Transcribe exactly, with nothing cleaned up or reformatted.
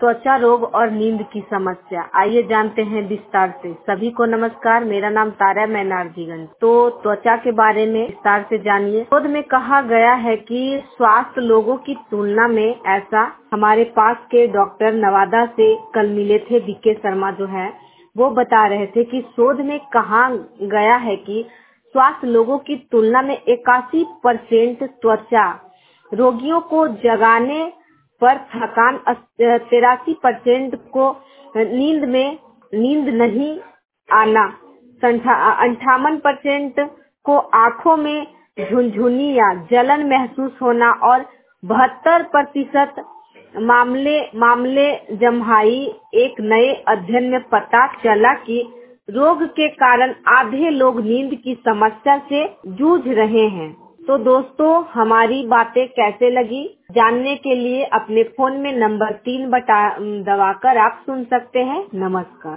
त्वचा रोग और नींद की समस्या, आइए जानते हैं विस्तार से। सभी को नमस्कार, मेरा नाम तारा, मैं नारजीगंज। तो त्वचा के बारे में विस्तार से जानिए। शोध में कहा गया है कि स्वास्थ्य लोगों की तुलना में, ऐसा हमारे पास के डॉक्टर नवादा से कल मिले थे, बीके शर्मा जो है वो बता रहे थे कि शोध में कहा गया है कि स्वास्थ्य लोगों की तुलना में इक्यासी परसेंट त्वचा रोगियों को जगाने पर थकान, तिरासी परसेंट को नींद में नींद नहीं आना, अंठावन परसेंट को आंखों में झुनझुनी या जलन महसूस होना और बहत्तर प्रतिशत मामले मामले जम्हाई। एक नए अध्ययन में पता चला कि रोग के कारण आधे लोग नींद की समस्या से जूझ रहे हैं। तो दोस्तों, हमारी बातें कैसे लगी जानने के लिए अपने फोन में नंबर तीन बटा दबाकर आप सुन सकते हैं। नमस्कार।